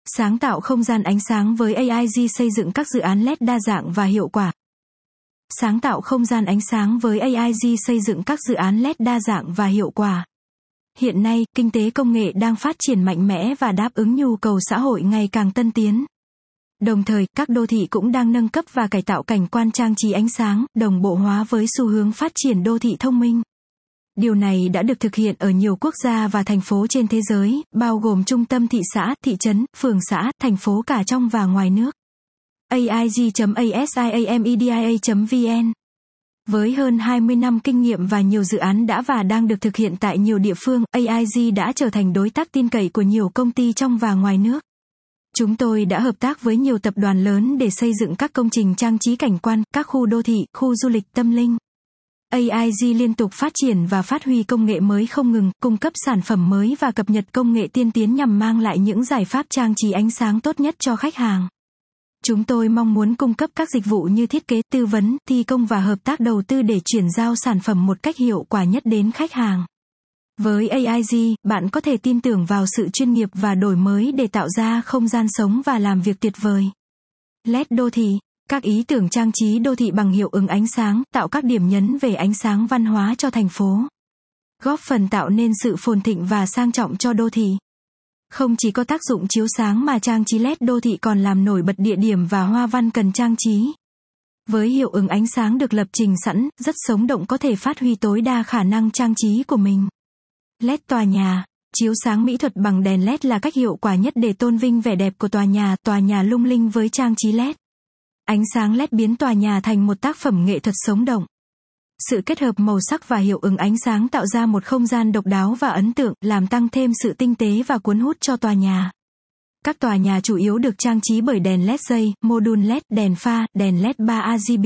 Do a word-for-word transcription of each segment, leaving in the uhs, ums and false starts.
Sáng tạo không gian ánh sáng với a i giê xây dựng các dự án led đa dạng và hiệu quả. Sáng tạo không gian ánh sáng với a i giê xây dựng các dự án led đa dạng và hiệu quả. Hiện nay, kinh tế công nghệ đang phát triển mạnh mẽ và đáp ứng nhu cầu xã hội ngày càng tân tiến. Đồng thời, các đô thị cũng đang nâng cấp và cải tạo cảnh quan trang trí ánh sáng, đồng bộ hóa với xu hướng phát triển đô thị thông minh. Điều này đã được thực hiện ở nhiều quốc gia và thành phố trên thế giới, bao gồm trung tâm thị xã, thị trấn, phường xã, thành phố cả trong và ngoài nước. a i giê chấm asiamedia chấm vn Với hơn hai mươi năm kinh nghiệm và nhiều dự án đã và đang được thực hiện tại nhiều địa phương, a i giê đã trở thành đối tác tin cậy của nhiều công ty trong và ngoài nước. Chúng tôi đã hợp tác với nhiều tập đoàn lớn để xây dựng các công trình trang trí cảnh quan, các khu đô thị, khu du lịch tâm linh. a i giê liên tục phát triển và phát huy công nghệ mới không ngừng, cung cấp sản phẩm mới và cập nhật công nghệ tiên tiến nhằm mang lại những giải pháp trang trí ánh sáng tốt nhất cho khách hàng. Chúng tôi mong muốn cung cấp các dịch vụ như thiết kế, tư vấn, thi công và hợp tác đầu tư để chuyển giao sản phẩm một cách hiệu quả nhất đến khách hàng. Với a i giê, bạn có thể tin tưởng vào sự chuyên nghiệp và đổi mới để tạo ra không gian sống và làm việc tuyệt vời. led đô thị, các ý tưởng trang trí đô thị bằng hiệu ứng ánh sáng, tạo các điểm nhấn về ánh sáng văn hóa cho thành phố. Góp phần tạo nên sự phồn thịnh và sang trọng cho đô thị. Không chỉ có tác dụng chiếu sáng mà trang trí led đô thị còn làm nổi bật địa điểm và hoa văn cần trang trí. Với hiệu ứng ánh sáng được lập trình sẵn, rất sống động có thể phát huy tối đa khả năng trang trí của mình. led tòa nhà, chiếu sáng mỹ thuật bằng đèn led là cách hiệu quả nhất để tôn vinh vẻ đẹp của tòa nhà, tòa nhà lung linh với trang trí led. Ánh sáng led biến tòa nhà thành một tác phẩm nghệ thuật sống động. Sự kết hợp màu sắc và hiệu ứng ánh sáng tạo ra một không gian độc đáo và ấn tượng, làm tăng thêm sự tinh tế và cuốn hút cho tòa nhà. Các tòa nhà chủ yếu được trang trí bởi đèn led dây, mô đun led, đèn pha, đèn led ba R G B.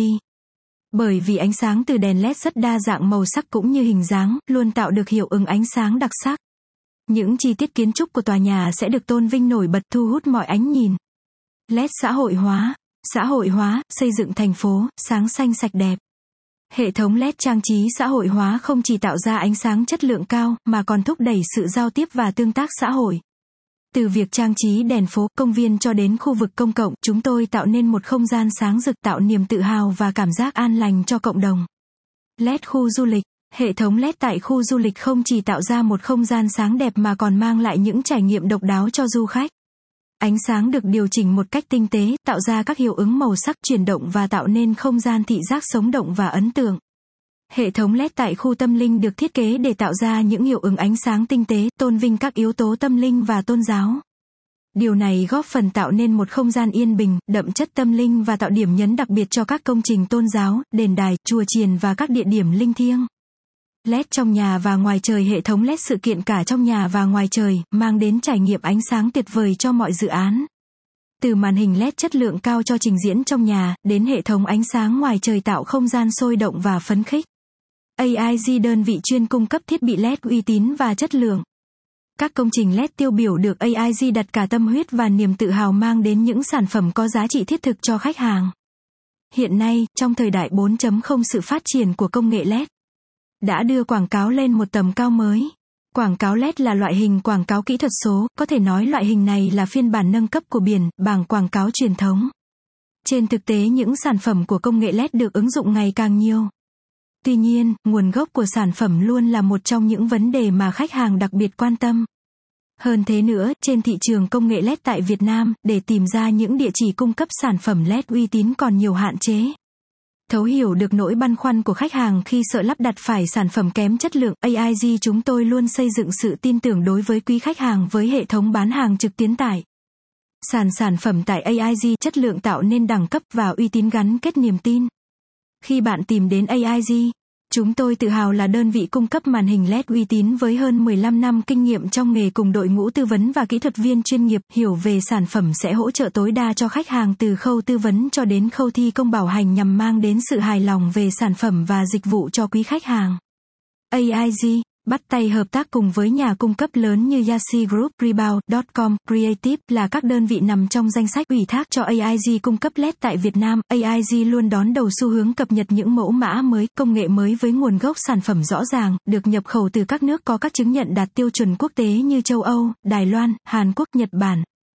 Bởi vì ánh sáng từ đèn led rất đa dạng màu sắc cũng như hình dáng, luôn tạo được hiệu ứng ánh sáng đặc sắc. Những chi tiết kiến trúc của tòa nhà sẽ được tôn vinh nổi bật, thu hút mọi ánh nhìn. led xã hội hóa, xã hội hóa, xây dựng thành phố, sáng xanh sạch đẹp. Hệ thống led trang trí xã hội hóa không chỉ tạo ra ánh sáng chất lượng cao, mà còn thúc đẩy sự giao tiếp và tương tác xã hội. Từ việc trang trí đèn phố, công viên cho đến khu vực công cộng, chúng tôi tạo nên một không gian sáng rực, tạo niềm tự hào và cảm giác an lành cho cộng đồng. led khu du lịch, hệ thống led tại khu du lịch không chỉ tạo ra một không gian sáng đẹp mà còn mang lại những trải nghiệm độc đáo cho du khách. Ánh sáng được điều chỉnh một cách tinh tế, tạo ra các hiệu ứng màu sắc chuyển động và tạo nên không gian thị giác sống động và ấn tượng. Hệ thống led tại khu tâm linh được thiết kế để tạo ra những hiệu ứng ánh sáng tinh tế, tôn vinh các yếu tố tâm linh và tôn giáo. Điều này góp phần tạo nên một không gian yên bình, đậm chất tâm linh và tạo điểm nhấn đặc biệt cho các công trình tôn giáo, đền đài, chùa chiền và các địa điểm linh thiêng. led trong nhà và ngoài trời, hệ thống led sự kiện cả trong nhà và ngoài trời, mang đến trải nghiệm ánh sáng tuyệt vời cho mọi dự án. Từ màn hình led chất lượng cao cho trình diễn trong nhà, đến hệ thống ánh sáng ngoài trời tạo không gian sôi động và phấn khích. a i giê đơn vị chuyên cung cấp thiết bị led uy tín và chất lượng. Các công trình led tiêu biểu được a i giê đặt cả tâm huyết và niềm tự hào mang đến những sản phẩm có giá trị thiết thực cho khách hàng. Hiện nay, trong thời đại bốn chấm không, sự phát triển của công nghệ led đã đưa quảng cáo lên một tầm cao mới. Quảng cáo led là loại hình quảng cáo kỹ thuật số, có thể nói loại hình này là phiên bản nâng cấp của biển, bảng quảng cáo truyền thống. Trên thực tế, những sản phẩm của công nghệ led được ứng dụng ngày càng nhiều. Tuy nhiên, nguồn gốc của sản phẩm luôn là một trong những vấn đề mà khách hàng đặc biệt quan tâm. Hơn thế nữa, trên thị trường công nghệ led tại Việt Nam, để tìm ra những địa chỉ cung cấp sản phẩm led uy tín còn nhiều hạn chế. Thấu hiểu được nỗi băn khoăn của khách hàng khi sợ lắp đặt phải sản phẩm kém chất lượng, a i giê chúng tôi luôn xây dựng sự tin tưởng đối với quý khách hàng với hệ thống bán hàng trực tuyến tại sàn sản phẩm tại a i giê, chất lượng tạo nên đẳng cấp và uy tín gắn kết niềm tin. Khi bạn tìm đến a i giê, chúng tôi tự hào là đơn vị cung cấp màn hình led uy tín với hơn mười lăm năm kinh nghiệm trong nghề cùng đội ngũ tư vấn và kỹ thuật viên chuyên nghiệp, hiểu về sản phẩm sẽ hỗ trợ tối đa cho khách hàng từ khâu tư vấn cho đến khâu thi công bảo hành nhằm mang đến sự hài lòng về sản phẩm và dịch vụ cho quý khách hàng. a i giê bắt tay hợp tác cùng với nhà cung cấp lớn như Yashi Group, Rebound chấm com, Creative là các đơn vị nằm trong danh sách ủy thác cho a i giê cung cấp led tại Việt Nam. a i giê luôn đón đầu xu hướng cập nhật những mẫu mã mới, công nghệ mới với nguồn gốc sản phẩm rõ ràng, được nhập khẩu từ các nước có các chứng nhận đạt tiêu chuẩn quốc tế như châu Âu, Đài Loan, Hàn Quốc, Nhật Bản.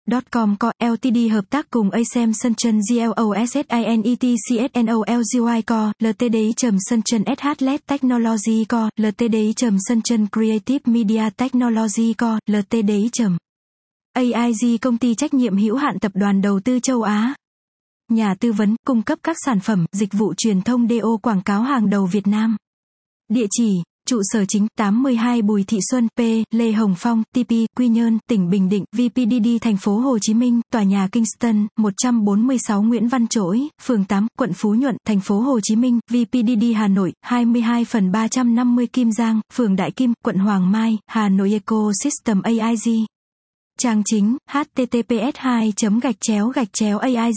com Co. Ltd hợp tác cùng Ascem Sunchen GLOSSINETCSNOLGY Co. Ltd Sunchen ét hát Lab Technology Co. Ltd Sunchen Creative Media Technology Co. Ltd a i giê công ty trách nhiệm hữu hạn tập đoàn đầu tư châu Á. Nhà tư vấn, cung cấp các sản phẩm, dịch vụ truyền thông đê ô quảng cáo hàng đầu Việt Nam. Địa chỉ, trụ sở chính tám mươi hai Bùi Thị Xuân, P. Lê Hồng Phong, tê pê, Quy Nhơn, tỉnh Bình Định, vê pê đê đê thành phố Hồ Chí Minh, tòa nhà Kingston, một trăm bốn mươi sáu Nguyễn Văn Trỗi, phường tám, quận Phú Nhuận, thành phố Hồ Chí Minh, vê pê đê đê Hà Nội, hai mươi hai phần ba trăm năm mươi Kim Giang, phường Đại Kim, quận Hoàng Mai, Hà Nội Ecosystem a i giê. Trang chính, https hai gạch chéo gạch chéo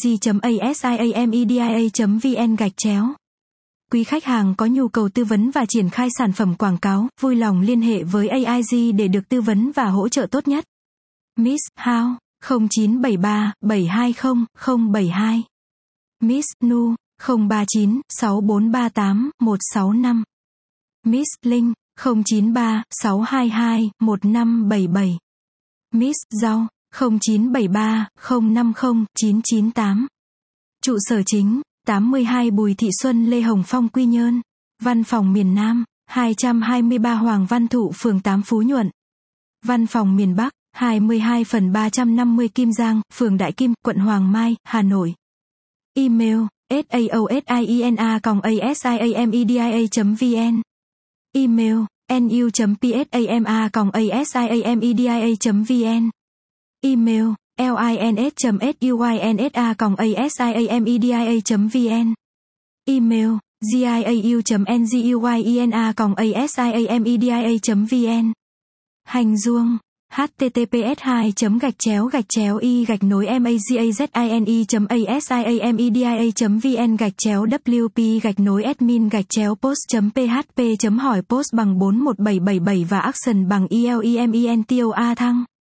aig.asiamedia.vn gạch chéo. Quý khách hàng có nhu cầu tư vấn và triển khai sản phẩm quảng cáo, vui lòng liên hệ với a i giê để được tư vấn và hỗ trợ tốt nhất. Miss How không chín bảy ba bảy hai không không bảy hai. Miss Nu không ba chín sáu bốn ba tám một sáu năm. Miss Linh không chín ba sáu hai hai một năm bảy bảy. Miss Rau không chín bảy ba không năm không chín chín tám. Trụ sở chính tám mươi hai Bùi Thị Xuân Lê Hồng Phong Quy Nhơn. Văn phòng miền Nam hai trăm hai mươi ba Hoàng Văn Thụ phường tám Phú Nhuận. Văn phòng miền Bắc hai mươi hai phần ba trăm năm mươi Kim Giang, phường Đại Kim, quận Hoàng Mai, Hà Nội. Email saosina còng asiamedia chấm vn. Email nu chấm psama còng asiamedia chấm vn. Email lins chấm suyinsa còng asiamedia chấm vn. Email giau chấm nguyina còng asiamedia chấm vn. Hành Duông https hai gạch chéo gạch chéo y gạch nối mazazine chấm asiamedia chấm vn gạch chéo wp gạch nối admin gạch chéo post chấm php chấm hỏi post bằng bốn một bảy bảy bảy và action bằng elementor thăng.